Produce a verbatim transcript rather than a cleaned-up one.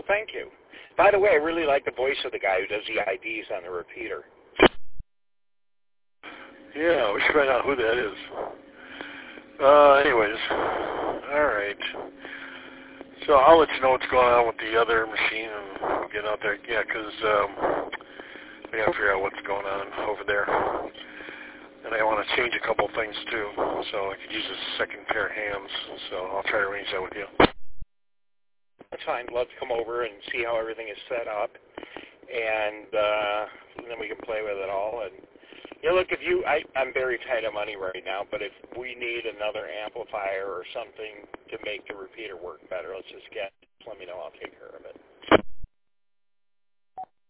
Well, thank you. By the way, I really like the voice of the guy who does the I Ds on the repeater. Yeah, we should find out who that is. Uh, anyways, all right. So I'll let you know what's going on with the other machine and get out there. Yeah, 'cause um, I got to figure out what's going on over there. And I want to change a couple things too, so I could use a second pair of hands. So I'll try to arrange that with you. That's fine. Love to come over and see how everything is set up, and, uh, and then we can play with it all. And yeah, look, if you, I, I'm very tight on money right now, but if we need another amplifier or something to make the repeater work better, let's just get. Let me know. I'll take care of it.